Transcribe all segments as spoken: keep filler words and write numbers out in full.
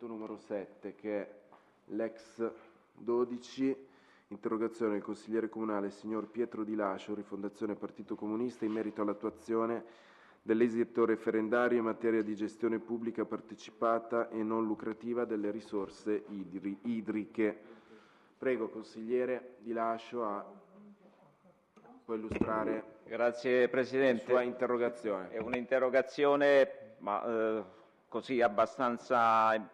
punto numero sette, che è l'ex dodici, interrogazione del consigliere comunale signor Pietro Di Lascio, Rifondazione Partito Comunista, in merito all'attuazione dell'esito referendario in materia di gestione pubblica partecipata e non lucrativa delle risorse idri- idriche. Prego, consigliere Di Lascio, a può illustrare Grazie Presidente. la sua interrogazione. È un'interrogazione, ma eh, così abbastanza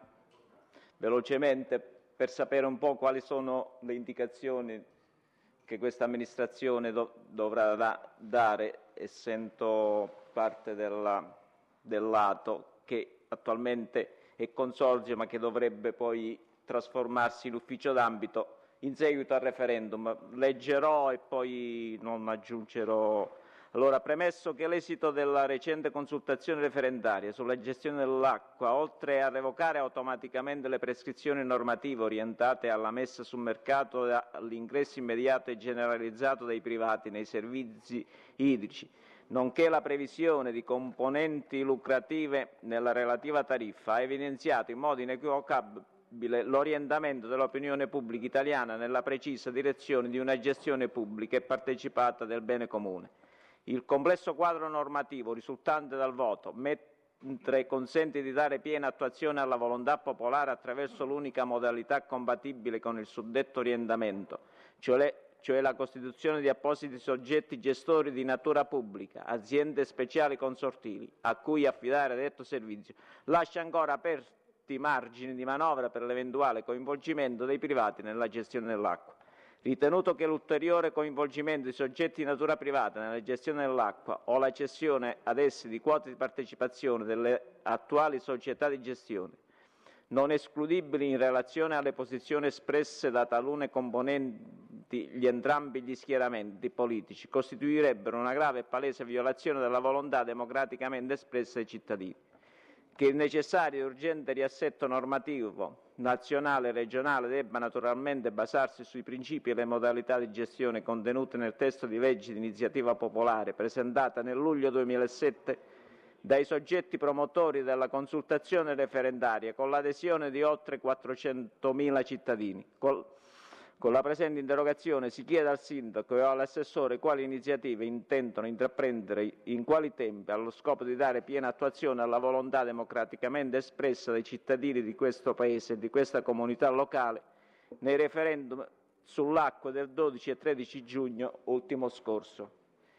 velocemente, per sapere un po' quali sono le indicazioni che questa amministrazione do- dovrà da- dare, essendo parte della, del lato che attualmente è consorzio ma che dovrebbe poi trasformarsi in ufficio d'ambito in seguito al referendum. Leggerò e poi non aggiungerò. Allora, premesso che l'esito della recente consultazione referendaria sulla gestione dell'acqua, oltre a revocare automaticamente le prescrizioni normative orientate alla messa sul mercato e all'ingresso immediato e generalizzato dei privati nei servizi idrici, nonché la previsione di componenti lucrative nella relativa tariffa, ha evidenziato in modo inequivocabile l'orientamento dell'opinione pubblica italiana nella precisa direzione di una gestione pubblica e partecipata del bene comune. Il complesso quadro normativo risultante dal voto, mentre consente di dare piena attuazione alla volontà popolare attraverso l'unica modalità compatibile con il suddetto orientamento, cioè, cioè la costituzione di appositi soggetti gestori di natura pubblica, aziende speciali consortili, a cui affidare detto servizio, lascia ancora aperti margini di manovra per l'eventuale coinvolgimento dei privati nella gestione dell'acqua. Ritenuto che l'ulteriore coinvolgimento di soggetti di natura privata nella gestione dell'acqua o la cessione ad essi di quote di partecipazione delle attuali società di gestione, non escludibili in relazione alle posizioni espresse da talune componenti gli entrambi gli schieramenti politici, costituirebbero una grave e palese violazione della volontà democraticamente espressa dai cittadini. Che il necessario e urgente riassetto normativo nazionale e regionale debba naturalmente basarsi sui principi e le modalità di gestione contenute nel testo di legge di iniziativa popolare presentata nel luglio duemilasette dai soggetti promotori della consultazione referendaria con l'adesione di oltre quattrocentomila cittadini. Col Con la presente interrogazione si chiede al Sindaco e all'Assessore quali iniziative intendono intraprendere, in quali tempi, allo scopo di dare piena attuazione alla volontà democraticamente espressa dai cittadini di questo Paese e di questa comunità locale nei referendum sull'acqua del dodici e tredici giugno ultimo scorso.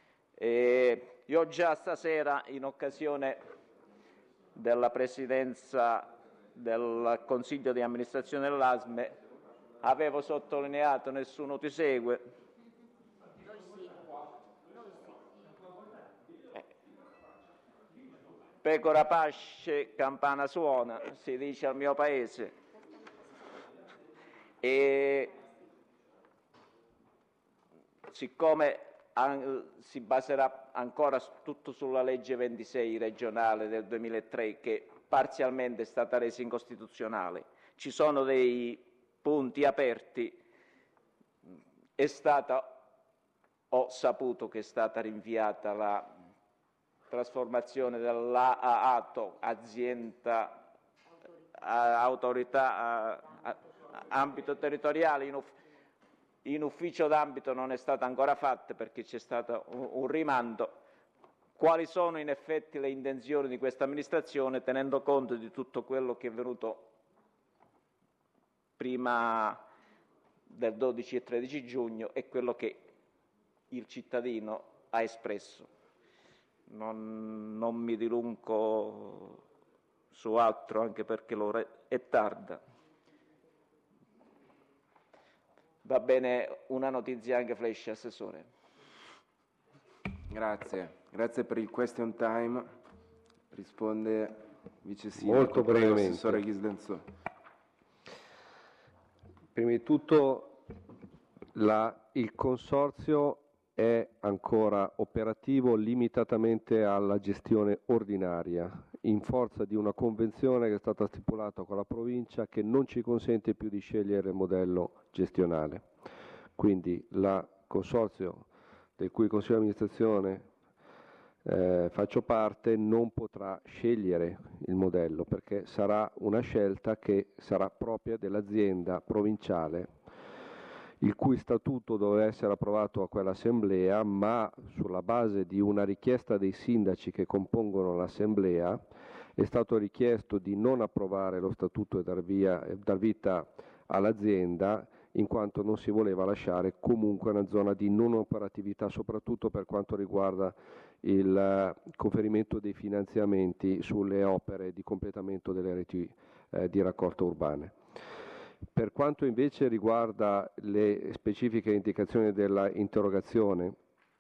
E io già stasera, in occasione della presidenza del Consiglio di amministrazione dell'A S M E, avevo sottolineato, nessuno ti segue. Noi sì, noi sì. Eh. Pecora pasce, campana suona, si dice al mio paese. E siccome an- si baserà ancora tutto sulla legge ventisei regionale del duemilatré, che parzialmente è stata resa incostituzionale, ci sono dei punti aperti, è stata, ho saputo che è stata rinviata la trasformazione dell'AATO, azienda, a, autorità, a, a, ambito territoriale, in, uff, in ufficio d'ambito non è stata ancora fatta perché c'è stato un, un rimando. Quali sono in effetti le intenzioni di questa amministrazione, tenendo conto di tutto quello che è venuto prima del dodici e tredici giugno e quello che il cittadino ha espresso. Non, non mi dilungo su altro, anche perché l'ora è tarda. Va bene una notizia anche flash, Assessore. Grazie, grazie per il question time. Risponde Vice Sindaco, molto brevemente. Assessore Ghisdenzò. Prima di tutto la, il Consorzio è ancora operativo limitatamente alla gestione ordinaria, in forza di una convenzione che è stata stipulata con la provincia che non ci consente più di scegliere il modello gestionale. Quindi il Consorzio, del cui Consiglio di amministrazione eh, faccio parte non potrà scegliere il modello, perché sarà una scelta che sarà propria dell'azienda provinciale, il cui statuto doveva essere approvato a quell'assemblea, ma sulla base di una richiesta dei sindaci che compongono l'assemblea è stato richiesto di non approvare lo statuto e dar, via, dar vita all'azienda, in quanto non si voleva lasciare comunque una zona di non operatività, soprattutto per quanto riguarda il conferimento dei finanziamenti sulle opere di completamento delle reti eh, di raccolta urbane. Per quanto invece riguarda le specifiche indicazioni della interrogazione,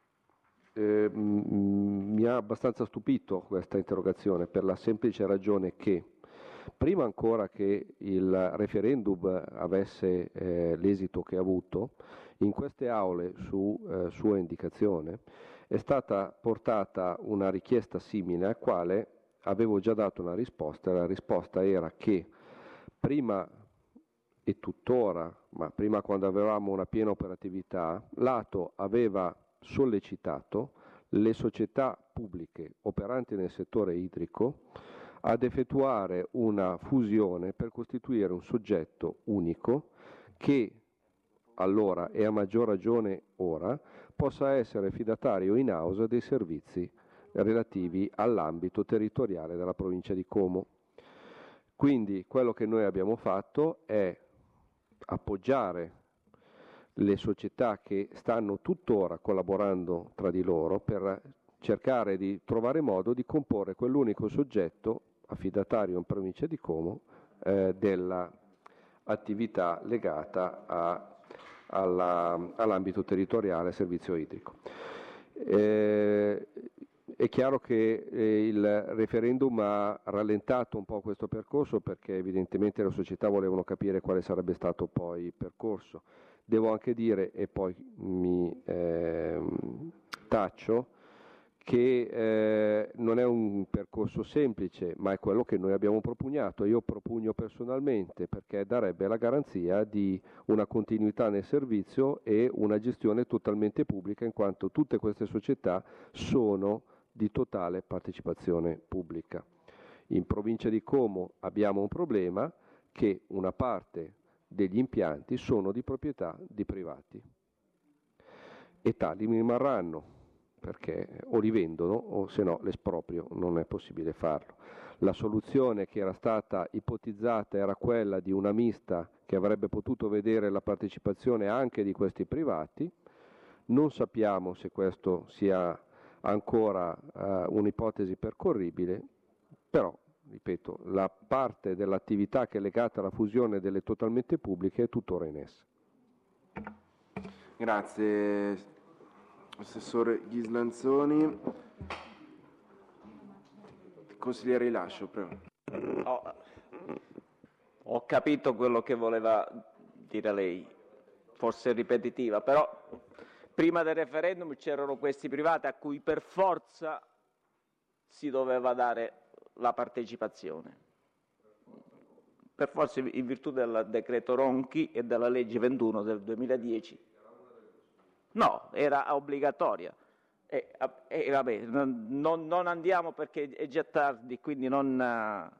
eh, mi ha abbastanza stupito questa interrogazione per la semplice ragione che prima ancora che il referendum avesse eh, l'esito che ha avuto, in queste aule su eh, sua indicazione è stata portata una richiesta simile a quale avevo già dato una risposta. La risposta era che prima e tuttora, ma prima quando avevamo una piena operatività, l'Ato aveva sollecitato le società pubbliche operanti nel settore idrico ad effettuare una fusione per costituire un soggetto unico che allora e a maggior ragione ora possa essere fidatario in house dei servizi relativi all'ambito territoriale della provincia di Como. Quindi quello che noi abbiamo fatto è appoggiare le società che stanno tuttora collaborando tra di loro per cercare di trovare modo di comporre quell'unico soggetto affidatario in provincia di Como eh, dell'attività legata a, alla, all'ambito territoriale servizio idrico. Eh, È chiaro che eh, il referendum ha rallentato un po' questo percorso, perché evidentemente le società volevano capire quale sarebbe stato poi il percorso. Devo anche dire, e poi mi eh, taccio, che eh, non è un percorso semplice, ma è quello che noi abbiamo propugnato. Io propugno personalmente, perché darebbe la garanzia di una continuità nel servizio e una gestione totalmente pubblica, in quanto tutte queste società sono di totale partecipazione pubblica. In provincia di Como abbiamo un problema che una parte degli impianti sono di proprietà di privati e tali rimarranno, perché o li vendono o se no l'esproprio non è possibile farlo. La soluzione che era stata ipotizzata era quella di una mista che avrebbe potuto vedere la partecipazione anche di questi privati. Non sappiamo se questo sia ancora uh, un'ipotesi percorribile, però, ripeto, la parte dell'attività che è legata alla fusione delle totalmente pubbliche è tuttora in essere. Grazie, Assessore Ghislanzoni. Consigliere Rilascio, prego. Ho, ho capito quello che voleva dire lei, forse ripetitiva, però prima del referendum c'erano questi privati a cui per forza si doveva dare la partecipazione, per forza in virtù del decreto Ronchi e della legge ventuno del duemiladieci. No, era obbligatoria. E, e vabbè, non, non andiamo perché è già tardi, quindi non, la,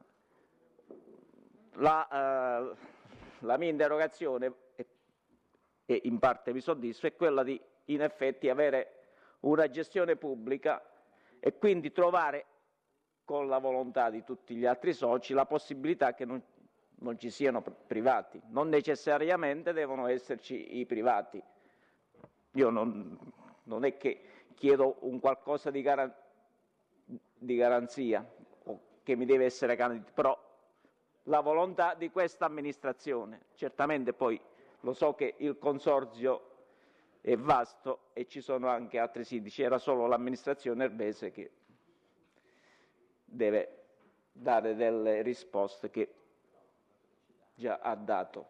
uh, la mia interrogazione, e, e in parte mi soddisfa, è quella di in effetti avere una gestione pubblica e quindi trovare, con la volontà di tutti gli altri soci, la possibilità che non, non ci siano privati. Non necessariamente devono esserci i privati. Io non, non è che chiedo un qualcosa di, garan- di garanzia o che mi deve essere garantito, però la volontà di questa amministrazione. Certamente poi lo so che il consorzio è vasto e ci sono anche altri sindaci, era solo l'amministrazione Erbese che deve dare delle risposte che già ha dato.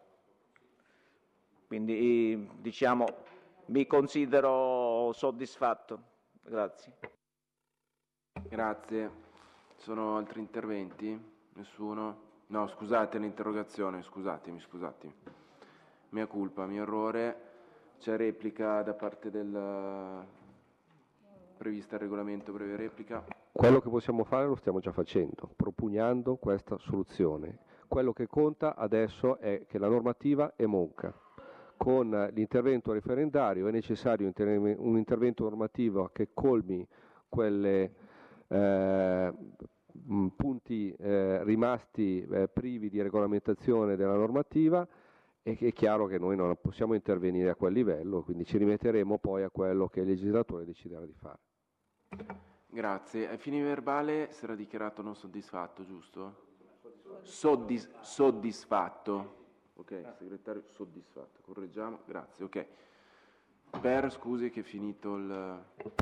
Quindi diciamo mi considero soddisfatto. Grazie. Grazie. Ci sono altri interventi? Nessuno? No, scusate l'interrogazione, scusatemi, scusatemi. Mia colpa, mio errore. C'è replica da parte del prevista il regolamento. Breve replica. Quello che possiamo fare lo stiamo già facendo, propugnando questa soluzione. Quello che conta adesso è che la normativa è monca. Con l'intervento referendario è necessario un intervento normativo che colmi quelle eh, punti eh, rimasti eh, privi di regolamentazione della normativa, e che è chiaro che noi non possiamo intervenire a quel livello, quindi ci rimetteremo poi a quello che il legislatore deciderà di fare. Grazie. Ai fini verbale si era dichiarato non soddisfatto, giusto? Soddis- soddisfatto. Ok, segretario soddisfatto. Correggiamo. Grazie, ok. Per, scusi che è finito il...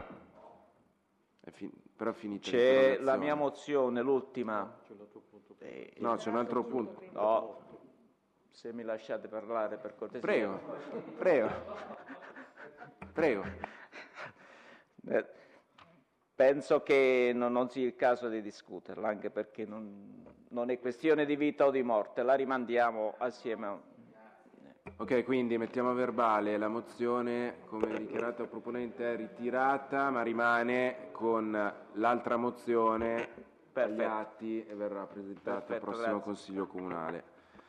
È fin... però è finita C'è la l'interrogazione. mia mozione, l'ultima. Eh, No, c'è un altro punto. No, se mi lasciate parlare per cortesia. Prego, prego, prego. Eh, penso che non, non sia il caso di discuterla, anche perché non, non è questione di vita o di morte, la rimandiamo assieme a... Ok, quindi mettiamo a verbale la mozione, come dichiarato dal proponente, è ritirata, ma rimane con l'altra mozione agli Perfetto. atti e verrà presentata al Perfetto, prossimo grazie. Consiglio Comunale.